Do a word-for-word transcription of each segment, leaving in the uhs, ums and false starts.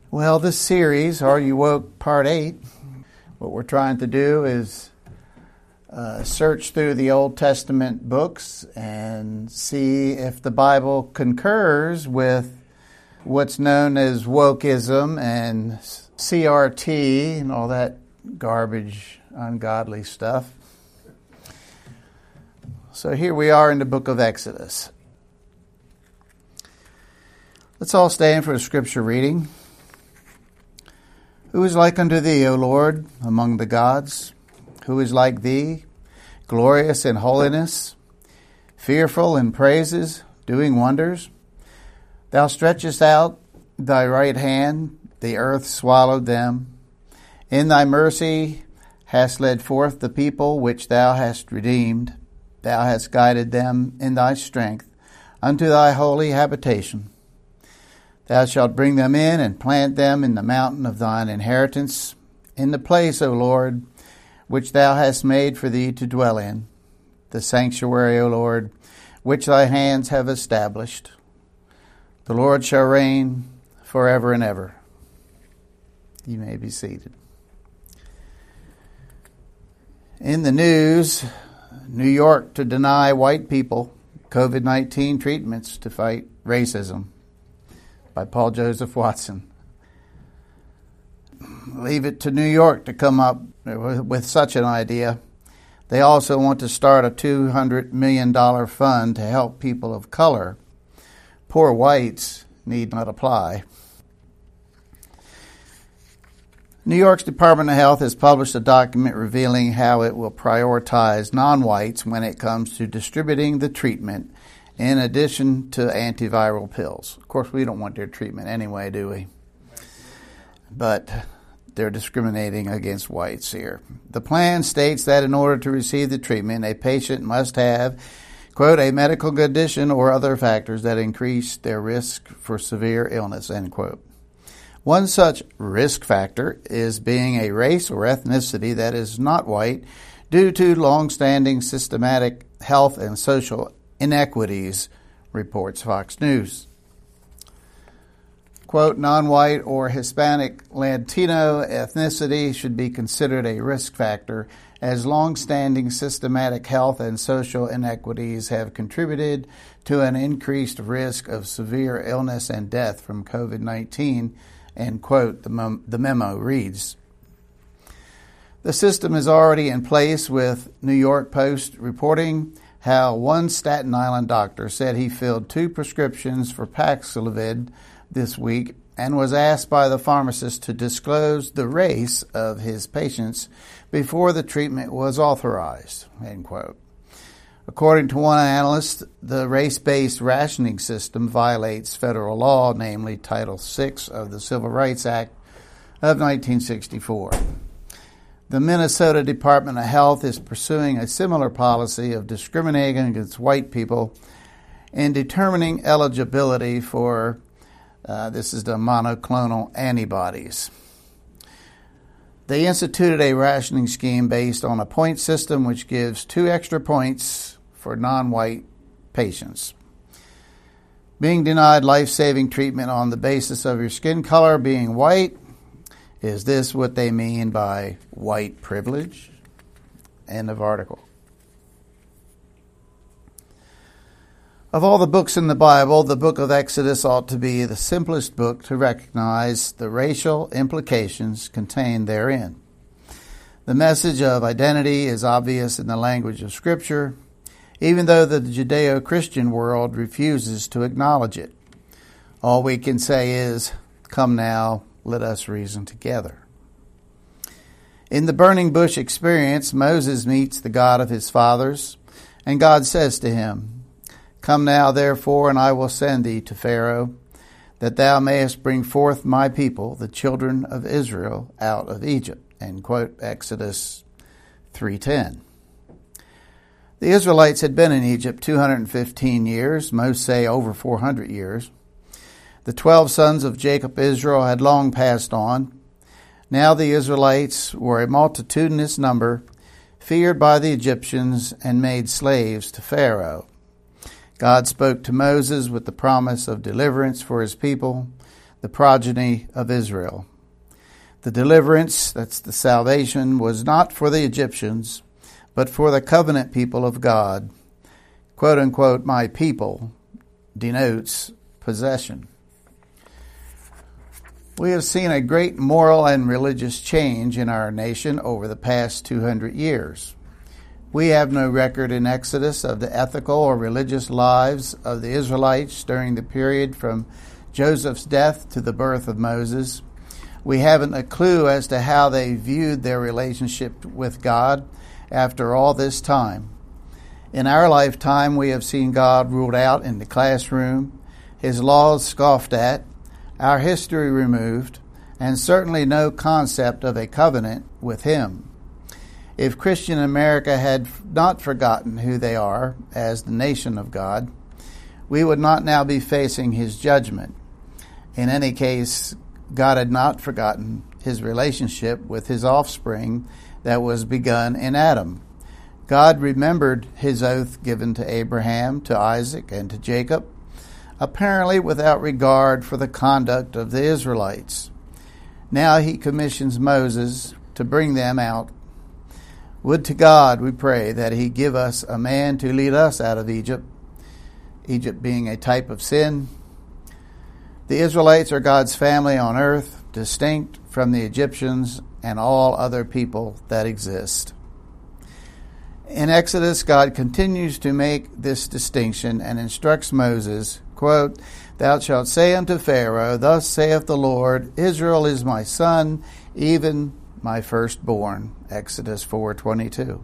Well, this series, Are You Woke, Part eight, what we're trying to do is uh, search through the Old Testament books and see if the Bible concurs with what's known as wokeism and C R T and all that garbage, ungodly stuff. So here we are in the book of Exodus. Let's all stand for a scripture reading. Who is like unto thee, O Lord, among the gods? Who is like thee, glorious in holiness, fearful in praises, doing wonders? Thou stretchest out thy right hand, the earth swallowed them. In thy mercy hast led forth the people which thou hast redeemed. Thou hast guided them in thy strength unto thy holy habitation. Thou shalt bring them in and plant them in the mountain of thine inheritance, in the place, O Lord, which thou hast made for thee to dwell in, the sanctuary, O Lord, which thy hands have established. The Lord shall reign forever and ever. You may be seated. In the news, New York to deny white people COVID nineteen treatments to fight racism, by Paul Joseph Watson. Leave it to New York to come up with such an idea. They also want to start a two hundred million dollars fund to help people of color. Poor whites need not apply. New York's Department of Health has published a document revealing how it will prioritize non-whites when it comes to distributing the treatment in addition to antiviral pills. Of course, we don't want their treatment anyway, do we? But they're discriminating against whites here. The plan states that in order to receive the treatment, a patient must have, quote, a medical condition or other factors that increase their risk for severe illness, end quote. One such risk factor is being a race or ethnicity that is not white due to long-standing systematic health and social inequities, reports Fox News. Quote, non-white or Hispanic Latino ethnicity should be considered a risk factor as long-standing systematic health and social inequities have contributed to an increased risk of severe illness and death from COVID nineteen, end quote, the, mem- the memo reads. The system is already in place, with New York Post reporting how one Staten Island doctor said he filled two prescriptions for Paxlovid this week and was asked by the pharmacist to disclose the race of his patients before the treatment was authorized, end quote. According to one analyst, the race-based rationing system violates federal law, namely Title six of the Civil Rights Act of nineteen sixty-four. The Minnesota Department of Health is pursuing a similar policy of discriminating against white people in determining eligibility for, uh, this is the monoclonal antibodies. They instituted a rationing scheme based on a point system which gives two extra points for non-white patients. Being denied life-saving treatment on the basis of your skin color being white, is this what they mean by white privilege? End of article. Of all the books in the Bible, the book of Exodus ought to be the simplest book to recognize the racial implications contained therein. The message of identity is obvious in the language of Scripture, even though the Judeo-Christian world refuses to acknowledge it. All we can say is, come now, let us reason together. In the burning bush experience, Moses meets the God of his fathers, and God says to him, come now, therefore, and I will send thee to Pharaoh, that thou mayest bring forth my people, the children of Israel, out of Egypt. End quote, Exodus three ten. The Israelites had been in Egypt two hundred fifteen years, most say over four hundred years. The twelve sons of Jacob Israel had long passed on. Now the Israelites were a multitudinous number, feared by the Egyptians and made slaves to Pharaoh. God spoke to Moses with the promise of deliverance for his people. the progeny of Israel. The deliverance, that's the salvation, was not for the Egyptians, but for the covenant people of God. Quote unquote, my people denotes possession. We have seen a great moral and religious change in our nation over the past two hundred years. We have no record in Exodus of the ethical or religious lives of the Israelites during the period from Joseph's death to the birth of Moses. We haven't a clue as to how they viewed their relationship with God after all this time. In our lifetime, we have seen God ruled out in the classroom, His laws scoffed at, our history removed, and certainly no concept of a covenant with Him. If Christian America had not forgotten who they are as the nation of God, we would not now be facing His judgment. In any case, God had not forgotten His relationship with His offspring that was begun in Adam. God remembered His oath given to Abraham, to Isaac, and to Jacob, apparently without regard for the conduct of the Israelites. Now He commissions Moses to bring them out. Would to God, we pray, that He give us a man to lead us out of Egypt, Egypt being a type of sin. The Israelites are God's family on earth, distinct from the Egyptians and all other people that exist. In Exodus, God continues to make this distinction and instructs Moses, quote, thou shalt say unto Pharaoh, thus saith the Lord, Israel is my son, even my firstborn. Exodus four twenty-two.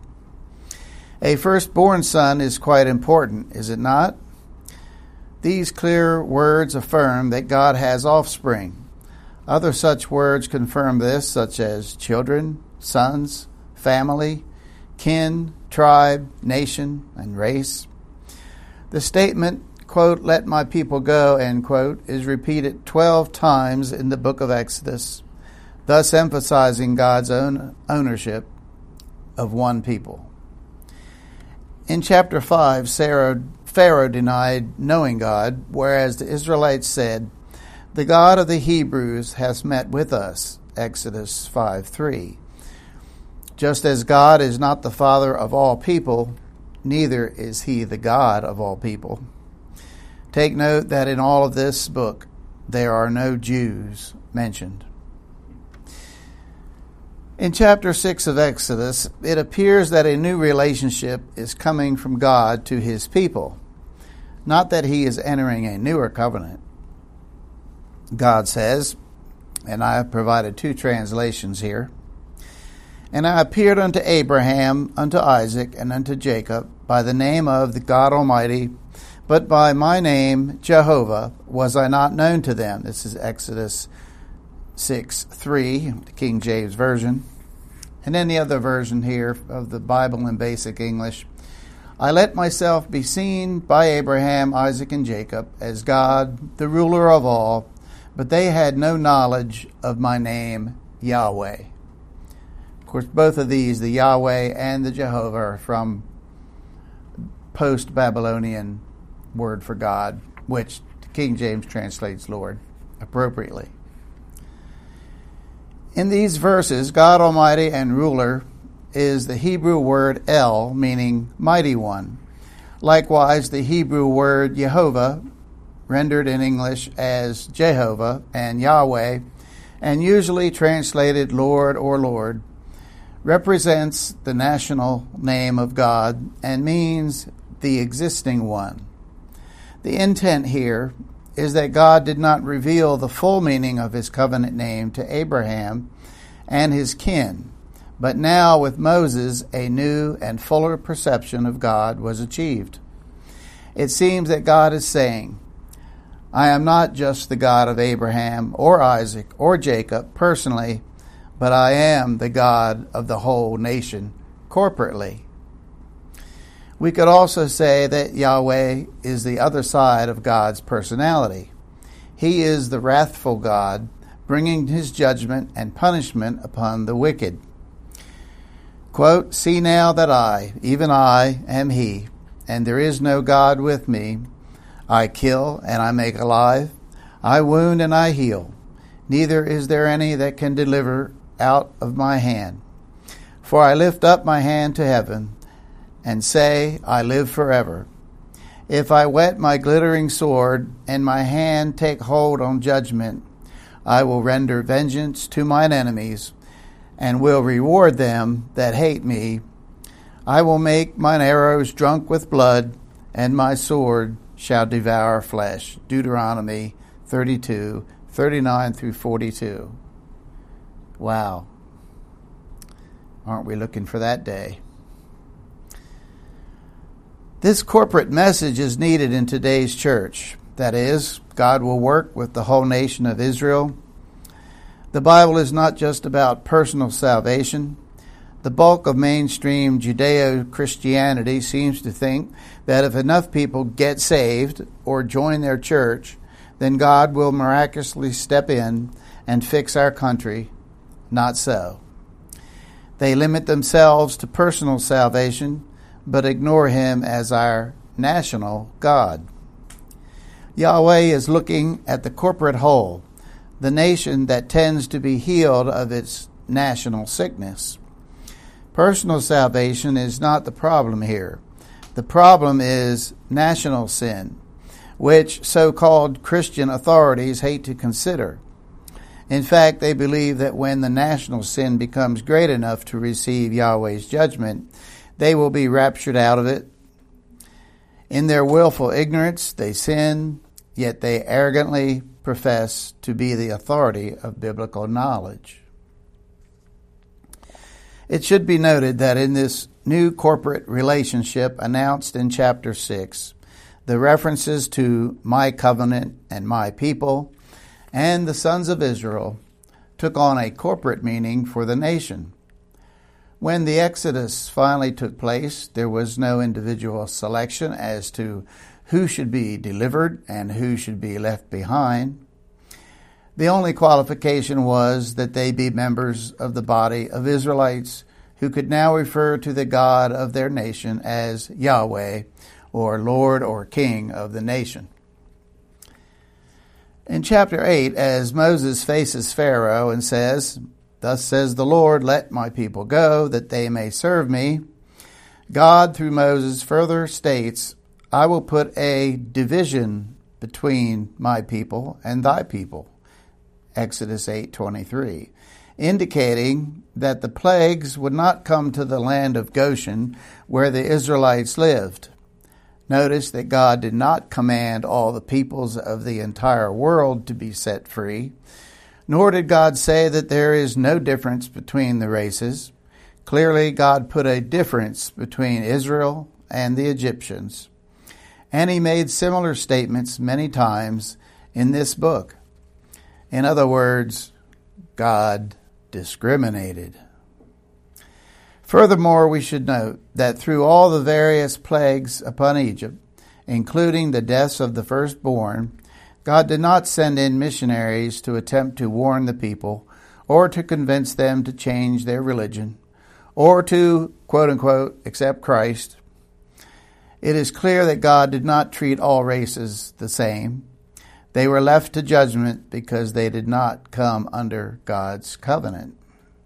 A firstborn son is quite important, is it not? These clear words affirm that God has offspring. Other such words confirm this, such as children, sons, family, kin, tribe, nation, and race. The statement, quote, let my people go, end quote, is repeated twelve times in the book of Exodus, thus emphasizing God's own ownership of one people. In chapter five, Sarah, Pharaoh denied knowing God, whereas the Israelites said, the God of the Hebrews has met with us, Exodus five three. Just as God is not the Father of all people, neither is He the God of all people. Take note that in all of this book, there are no Jews mentioned. In chapter six of Exodus, it appears that a new relationship is coming from God to His people. Not that He is entering a newer covenant. God says, and I have provided two translations here, and I appeared unto Abraham, unto Isaac, and unto Jacob by the name of the God Almighty, but by my name, Jehovah, was I not known to them. This is Exodus six three, the King James Version. And then the other version here of the Bible in basic English. I let myself be seen by Abraham, Isaac, and Jacob as God, the ruler of all, but they had no knowledge of my name, Yahweh. Of course, both of these, the Yahweh and the Jehovah, are from post-Babylonian word for God, which King James translates Lord appropriately. In these verses, God Almighty and ruler is the Hebrew word El, meaning mighty one. Likewise, the Hebrew word Jehovah, rendered in English as Jehovah and Yahweh, and usually translated Lord or Lord, represents the national name of God and means the existing one. The intent here is that God did not reveal the full meaning of His covenant name to Abraham and his kin, but now with Moses a new and fuller perception of God was achieved. It seems that God is saying, I am not just the God of Abraham or Isaac or Jacob personally, but I am the God of the whole nation corporately. We could also say that Yahweh is the other side of God's personality. He is the wrathful God, bringing His judgment and punishment upon the wicked. Quote, see now that I, even I, am He, and there is no God with me. I kill and I make alive. I wound and I heal. Neither is there any that can deliver out of my hand. For I lift up my hand to heaven and say, I live forever. If I whet my glittering sword and my hand take hold on judgment, I will render vengeance to mine enemies and will reward them that hate me. I will make mine arrows drunk with blood, and my sword shall devour flesh. Deuteronomy thirty-two, thirty-nine through forty-two. Wow. Aren't we looking for that day? This corporate message is needed in today's church. That is, God will work with the whole nation of Israel. The Bible is not just about personal salvation. The bulk of mainstream Judeo-Christianity seems to think that if enough people get saved or join their church, then God will miraculously step in and fix our country. Not so. They limit themselves to personal salvation, but ignore Him as our national God. Yahweh is looking at the corporate whole, the nation that tends to be healed of its national sickness. Personal salvation is not the problem here. The problem is national sin, which so-called Christian authorities hate to consider. In fact, they believe that when the national sin becomes great enough to receive Yahweh's judgment, they will be raptured out of it. In their willful ignorance, they sin, yet they arrogantly profess to be the authority of biblical knowledge. It should be noted that in this new corporate relationship announced in chapter six, the references to my covenant and my people and the sons of Israel took on a corporate meaning for the nation. When the Exodus finally took place, there was no individual selection as to who should be delivered and who should be left behind. The only qualification was that they be members of the body of Israelites who could now refer to the God of their nation as Yahweh, or Lord or King of the nation. In chapter eight, as Moses faces Pharaoh and says, "Thus says the Lord, let my people go, that they may serve me," God, through Moses, further states, "I will put a division between my people and thy people." Exodus eight twenty-three, indicating that the plagues would not come to the land of Goshen where the Israelites lived. Notice that God did not command all the peoples of the entire world to be set free, nor did God say that there is no difference between the races. Clearly, God put a difference between Israel and the Egyptians, and He made similar statements many times in this book. In other words, God discriminated. Furthermore, we should note that through all the various plagues upon Egypt, including the deaths of the firstborn, God did not send in missionaries to attempt to warn the people or to convince them to change their religion or to, quote-unquote, accept Christ. It is clear that God did not treat all races the same. They were left to judgment because they did not come under God's covenant.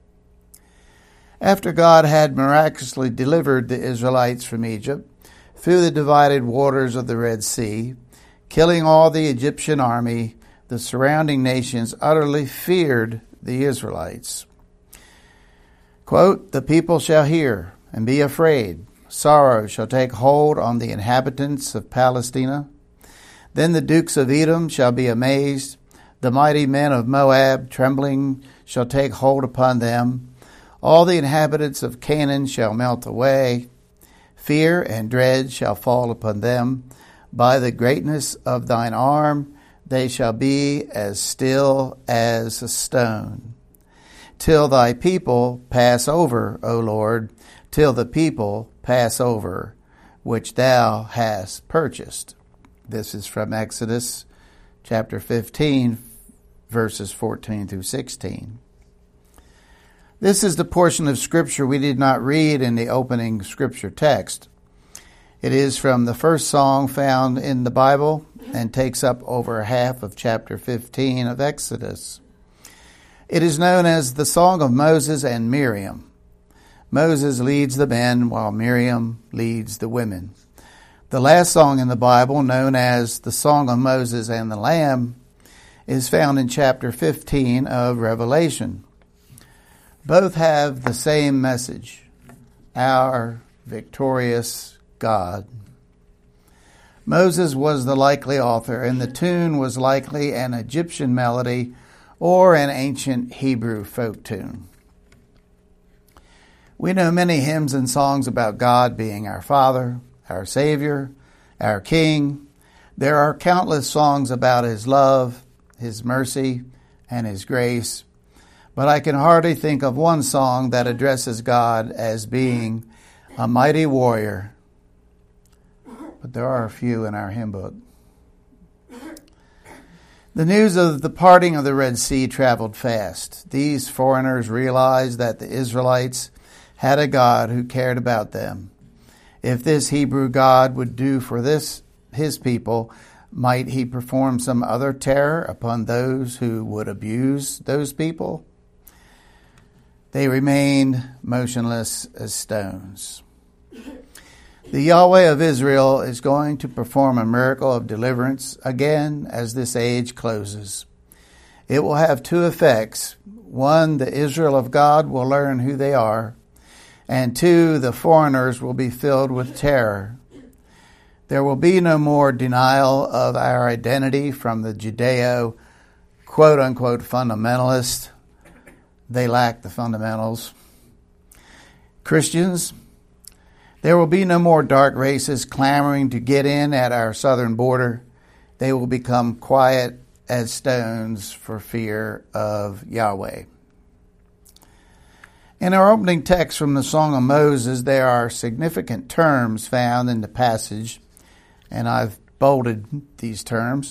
After God had miraculously delivered the Israelites from Egypt through the divided waters of the Red Sea, killing all the Egyptian army, the surrounding nations utterly feared the Israelites. Quote, "The people shall hear and be afraid. Sorrow shall take hold on the inhabitants of Palestina. Then the dukes of Edom shall be amazed. The mighty men of Moab, trembling, shall take hold upon them. All the inhabitants of Canaan shall melt away. Fear and dread shall fall upon them. By the greatness of thine arm they shall be as still as a stone. Till thy people pass over, O Lord, till the people pass over, which thou hast purchased." This is from Exodus chapter fifteen, verses fourteen through sixteen. This is the portion of Scripture we did not read in the opening Scripture text. It is from the first song found in the Bible and takes up over half of chapter fifteen of Exodus. It is known as the Song of Moses and Miriam. Moses leads the men while Miriam leads the women. The last song in the Bible, known as the Song of Moses and the Lamb, is found in chapter fifteen of Revelation. Both have the same message: our victorious God. Moses was the likely author, and the tune was likely an Egyptian melody or an ancient Hebrew folk tune. We know many hymns and songs about God being our Father, our Savior, our King. There are countless songs about His love, His mercy, and His grace, but I can hardly think of one song that addresses God as being a mighty warrior. But there are a few in our hymn book. The news of the parting of the Red Sea traveled fast. These foreigners realized that the Israelites had a God who cared about them. If this Hebrew God would do for this His people, might He perform some other terror upon those who would abuse those people? They remained motionless as stones. The Yahweh of Israel is going to perform a miracle of deliverance again as this age closes. It will have two effects. One, the Israel of God will learn who they are. And two, the foreigners will be filled with terror. There will be no more denial of our identity from the Judeo quote-unquote fundamentalist. They lack the fundamentals. Christians, there will be no more dark races clamoring to get in at our southern border. They will become quiet as stones for fear of Yahweh. In our opening text from the Song of Moses, there are significant terms found in the passage, and I've bolded these terms.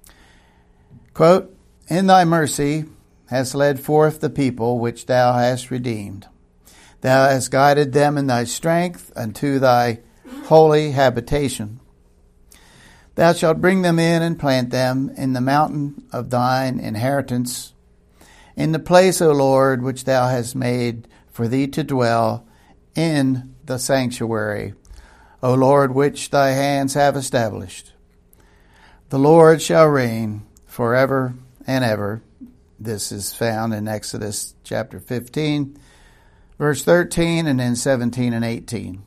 Quote, "In thy mercy hast led forth the people which thou hast redeemed. Thou hast guided them in thy strength unto thy holy habitation. Thou shalt bring them in and plant them in the mountain of thine inheritance, in the place, O Lord, which thou hast made for thee to dwell, in the sanctuary, O Lord, which thy hands have established. The Lord shall reign forever and ever." This is found in Exodus chapter fifteen, verse thirteen, and then seventeen and eighteen.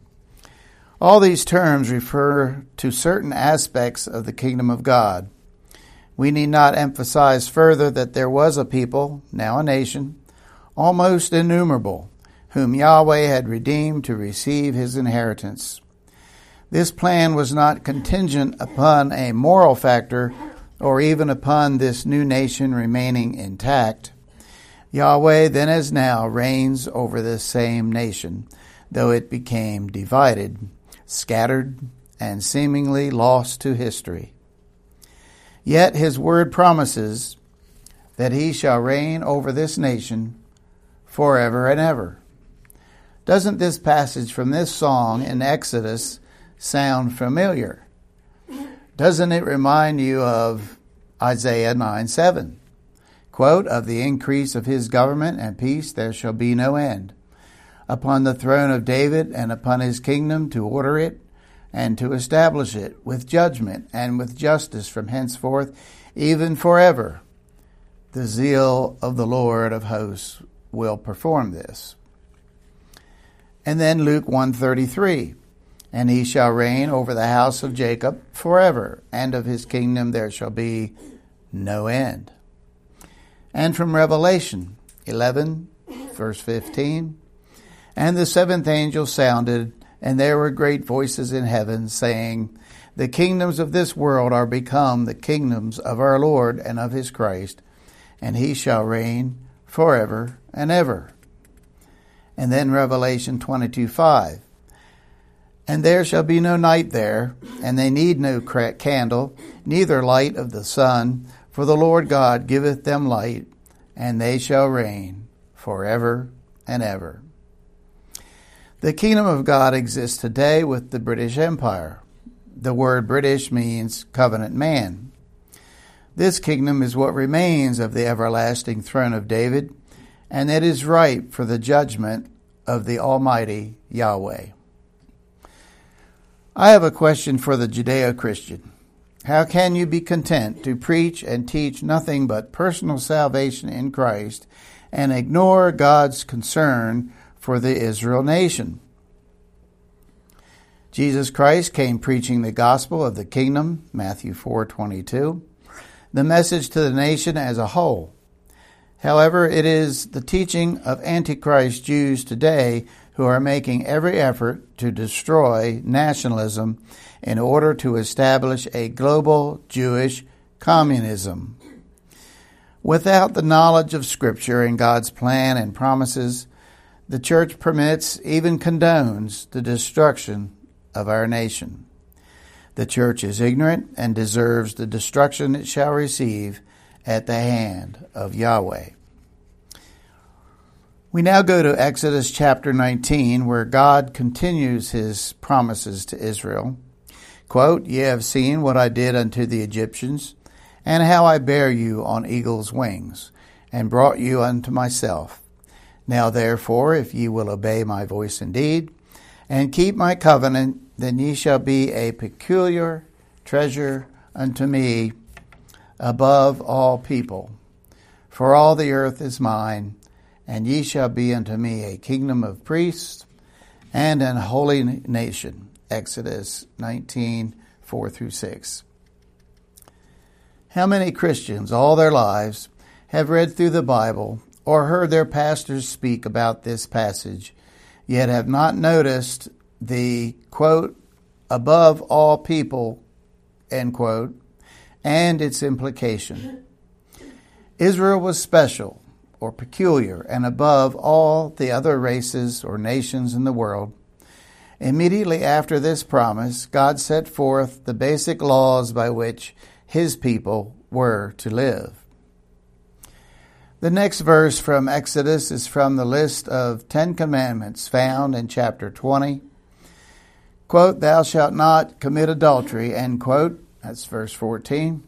All these terms refer to certain aspects of the kingdom of God. We need not emphasize further that there was a people, now a nation, almost innumerable, whom Yahweh had redeemed to receive His inheritance. This plan was not contingent upon a moral factor or even upon this new nation remaining intact. Yahweh then as now reigns over this same nation, though it became divided, scattered, and seemingly lost to history. Yet His word promises that He shall reign over this nation forever and ever. Doesn't this passage from this song in Exodus sound familiar? Doesn't it remind you of Isaiah nine seven? Quote, "Of the increase of His government and peace there shall be no end, upon the throne of David and upon His kingdom, to order it and to establish it with judgment and with justice from henceforth, even forever. The zeal of the Lord of hosts will perform this." And then Luke one thirty-three, "And He shall reign over the house of Jacob forever, and of His kingdom there shall be no end." And from Revelation eleven, verse fifteen, "And the seventh angel sounded, and there were great voices in heaven, saying, The kingdoms of this world are become the kingdoms of our Lord and of His Christ, and He shall reign forever and ever." And then Revelation twenty-two five, "And there shall be no night there, and they need no candle, neither light of the sun, for the Lord God giveth them light, and they shall reign forever and ever." The kingdom of God exists today with the British Empire. The word British means covenant man. This kingdom is what remains of the everlasting throne of David, and it is ripe for the judgment of the Almighty Yahweh. I have a question for the Judeo-Christian. How can you be content to preach and teach nothing but personal salvation in Christ and ignore God's concern for the Israel nation? Jesus Christ came preaching the gospel of the kingdom, Matthew four twenty-two, the message to the nation as a whole. However, it is the teaching of Antichrist Jews today who are making every effort to destroy nationalism in order to establish a global Jewish communism. Without the knowledge of Scripture and God's plan and promises, the church permits, even condones, the destruction of our nation. The church is ignorant and deserves the destruction it shall receive at the hand of Yahweh. We now go to Exodus chapter nineteen, where God continues his promises to Israel. Quote, "Ye have seen what I did unto the Egyptians, and how I bare you on eagle's wings, and brought you unto myself. Now therefore, if ye will obey my voice indeed, and keep my covenant, then ye shall be a peculiar treasure unto me above all people. For all the earth is mine, and ye shall be unto me a kingdom of priests and an holy nation." Exodus nineteen, four through six. How many Christians all their lives have read through the Bible or heard their pastors speak about this passage, yet have not noticed the, quote, above all people, end quote, and its implication. Israel was special or peculiar and above all the other races or nations in the world. Immediately after this promise, God set forth the basic laws by which his people were to live. The next verse from Exodus is from the list of Ten Commandments found in chapter twenty. Quote, "Thou shalt not commit adultery," end quote. That's verse fourteen.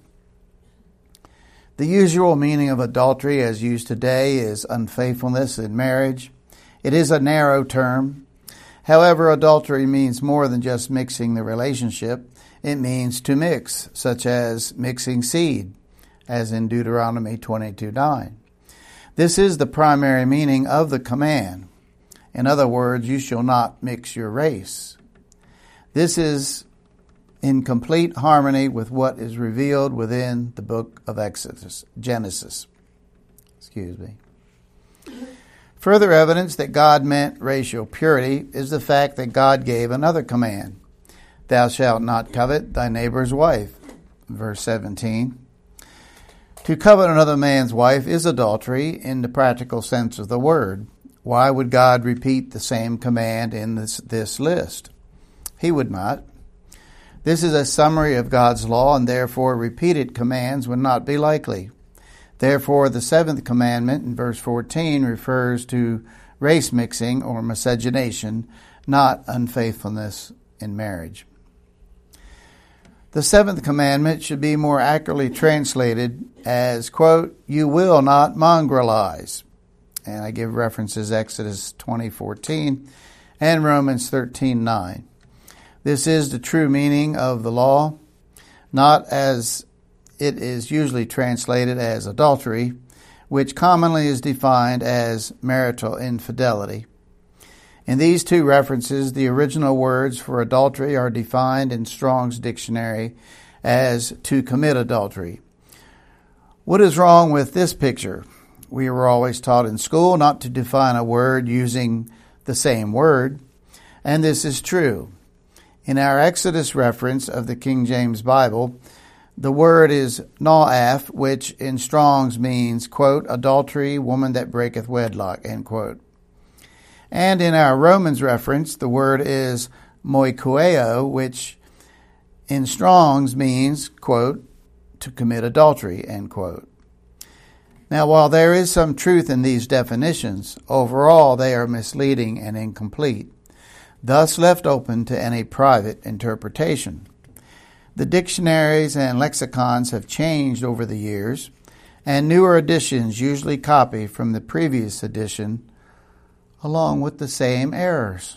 The usual meaning of adultery as used today is unfaithfulness in marriage. It is a narrow term. However, adultery means more than just mixing the relationship. It means to mix, such as mixing seed, as in Deuteronomy twenty-two nine. This is the primary meaning of the command. In other words, you shall not mix your race. This is in complete harmony with what is revealed within the book of Exodus, Genesis. Excuse me. Further evidence that God meant racial purity is the fact that God gave another command. "Thou shalt not covet thy neighbor's wife," verse seventeen. To covet another man's wife is adultery in the practical sense of the word. Why would God repeat the same command in this, this list? He would not. This is a summary of God's law, and therefore repeated commands would not be likely. Therefore, the seventh commandment in verse fourteen refers to race mixing or miscegenation, not unfaithfulness in marriage. The seventh commandment should be more accurately translated as, quote, "You will not mongrelize." And I give references Exodus twenty fourteen and Romans thirteen nine. This is the true meaning of the law, not as it is usually translated as adultery, which commonly is defined as marital infidelity. In these two references, the original words for adultery are defined in Strong's dictionary as to commit adultery. What is wrong with this picture? We were always taught in school not to define a word using the same word, and this is true. In our Exodus reference of the King James Bible, the word is na'af, which in Strong's means, quote, adultery, woman that breaketh wedlock, end quote. And in our Romans reference, the word is moikueo, which in Strong's means, quote, to commit adultery, end quote. Now, while there is some truth in these definitions, overall they are misleading and incomplete. thus left open to any private interpretation. The dictionaries and lexicons have changed over the years, and newer editions usually copy from the previous edition along with the same errors.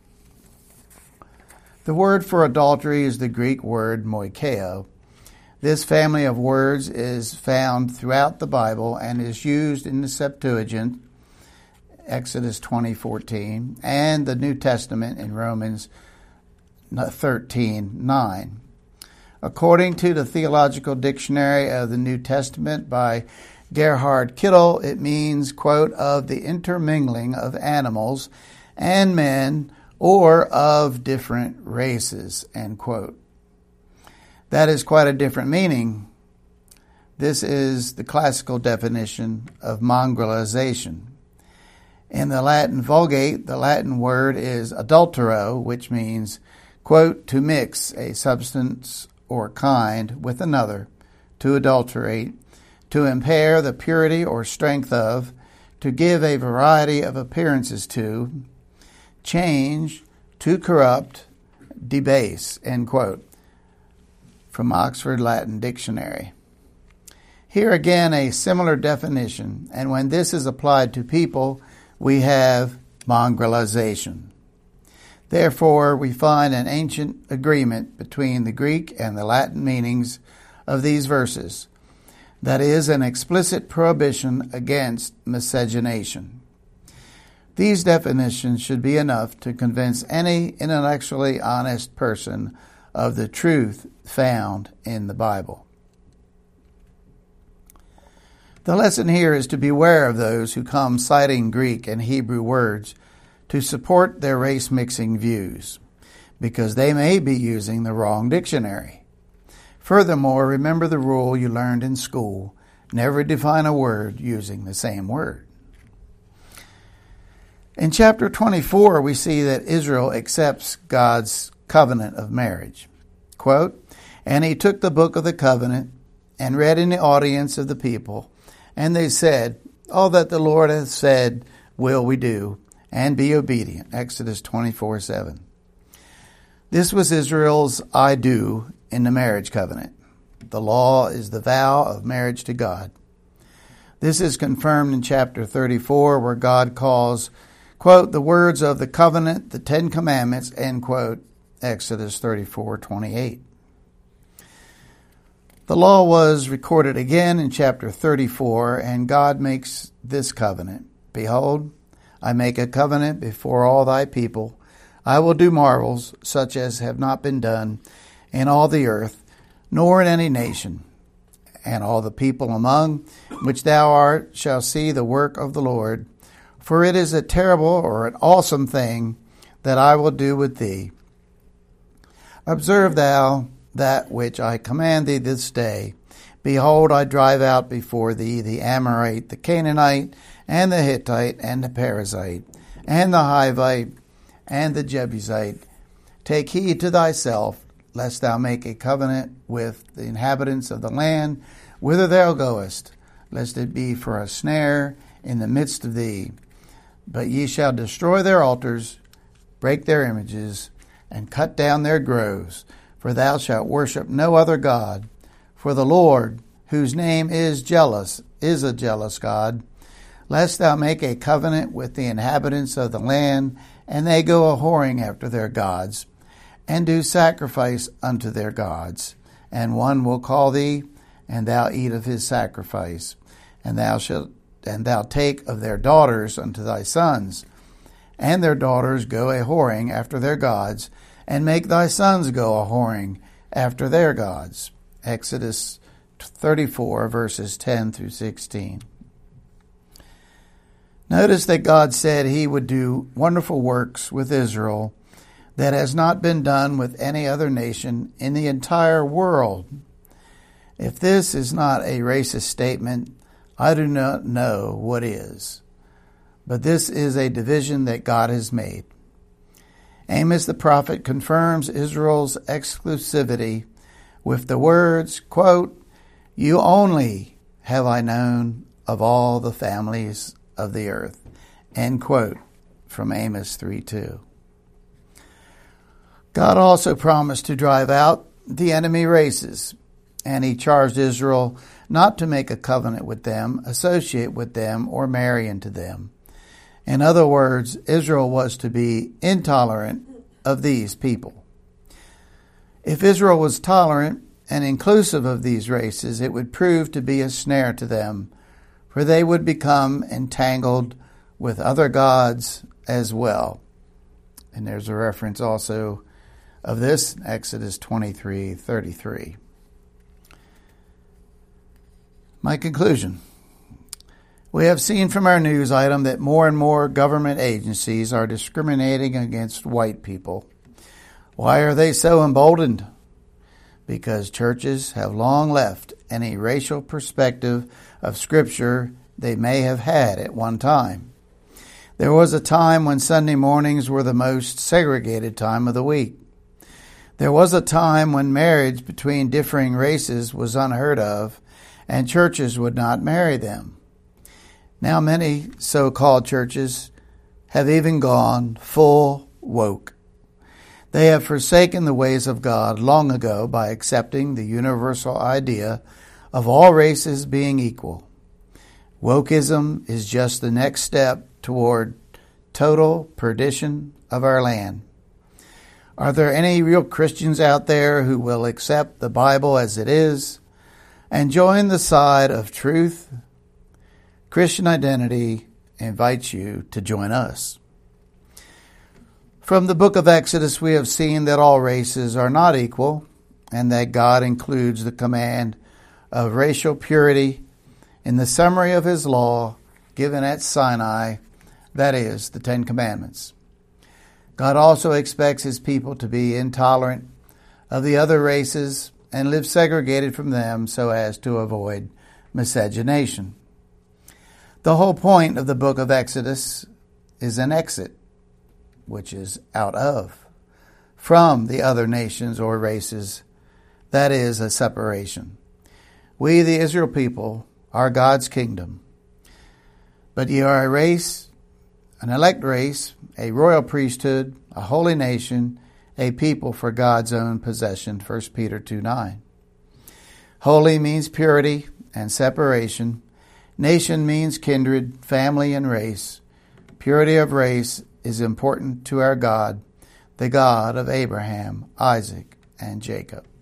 The word for adultery is the Greek word moikeo. This family of words is found throughout the Bible and is used in the Septuagint, Exodus twenty fourteen, and the New Testament in Romans thirteen nine. According to the Theological Dictionary of the New Testament by Gerhard Kittel, it means, quote, of the intermingling of animals and men or of different races, end quote. That is quite a different meaning. This is the classical definition of mongrelization. In the Latin Vulgate, the Latin word is adultero, which means, quote, to mix a substance or kind with another, to adulterate, to impair the purity or strength of, to give a variety of appearances to, change, to corrupt, debase, end quote, from Oxford Latin Dictionary. Here again a similar definition, and when this is applied to people, we have mongrelization. Therefore, we find an ancient agreement between the Greek and the Latin meanings of these verses. That is, an explicit prohibition against miscegenation. These definitions should be enough to convince any intellectually honest person of the truth found in the Bible. The lesson here is to beware of those who come citing Greek and Hebrew words to support their race-mixing views, because they may be using the wrong dictionary. Furthermore, remember the rule you learned in school: never define a word using the same word. In chapter twenty-four, we see that Israel accepts God's covenant of marriage. Quote, and he took the book of the covenant and read in the audience of the people, and they said, all that the Lord hath said will we do, and be obedient. Exodus twenty-four seven. This was Israel's I do in the marriage covenant. The law is the vow of marriage to God. This is confirmed in chapter thirty-four, where God calls, quote, the words of the covenant, the Ten Commandments, end quote, Exodus thirty-four twenty-eight. The law was recorded again in chapter thirty-four, and God makes this covenant. Behold, I make a covenant before all thy people. I will do marvels such as have not been done in all the earth, nor in any nation. And all the people among which thou art shall see the work of the Lord. For it is a terrible or an awesome thing that I will do with thee. Observe thou that which I command thee this day. Behold, I drive out before thee the Amorite, the Canaanite, and the Hittite, and the Perizzite, and the Hivite, and the Jebusite. Take heed to thyself, lest thou make a covenant with the inhabitants of the land whither thou goest, lest it be for a snare in the midst of thee. But ye shall destroy their altars, break their images, and cut down their groves, for thou shalt worship no other God. For the Lord, whose name is jealous, is a jealous God, lest thou make a covenant with the inhabitants of the land, and they go a whoring after their gods, and do sacrifice unto their gods. And one will call thee, and thou eat of his sacrifice, and thou shalt and thou take of their daughters unto thy sons, and their daughters go a whoring after their gods, and make thy sons go a whoring after their gods. Exodus thirty-four, verses ten through sixteen. Notice that God said he would do wonderful works with Israel that has not been done with any other nation in the entire world. If this is not a racist statement, I do not know what is. But this is a division that God has made. Amos the prophet confirms Israel's exclusivity with the words, quote, you only have I known of all the families of the earth, end quote, from Amos three two. God also promised to drive out the enemy races, and he charged Israel not to make a covenant with them, associate with them, or marry into them. In other words, Israel was to be intolerant of these people. If Israel was tolerant and inclusive of these races, it would prove to be a snare to them, for they would become entangled with other gods as well. And there's a reference also of this in Exodus twenty-three thirty-three. My conclusion. We have seen from our news item that more and more government agencies are discriminating against white people. Why are they so emboldened? Because churches have long left any racial perspective of Scripture they may have had at one time. There was a time when Sunday mornings were the most segregated time of the week. There was a time when marriage between differing races was unheard of, and churches would not marry them. Now many so-called churches have even gone full woke. They have forsaken the ways of God long ago by accepting the universal idea of all races being equal. Wokeism is just the next step toward total perdition of our land. Are there any real Christians out there who will accept the Bible as it is and join the side of truth? Christian Identity invites you to join us. From the book of Exodus, we have seen that all races are not equal and that God includes the command of racial purity in the summary of his law given at Sinai, that is, the Ten Commandments. God also expects his people to be intolerant of the other races and live segregated from them so as to avoid miscegenation. The whole point of the book of Exodus is an exit, which is out of, from the other nations or races, that is, a separation. We, the Israel people, are God's kingdom. But ye are a race, an elect race, a royal priesthood, a holy nation, a people for God's own possession, First Peter two nine. Holy means purity and separation. Nation means kindred, family, and race. Purity of race is important to our God, the God of Abraham, Isaac, and Jacob.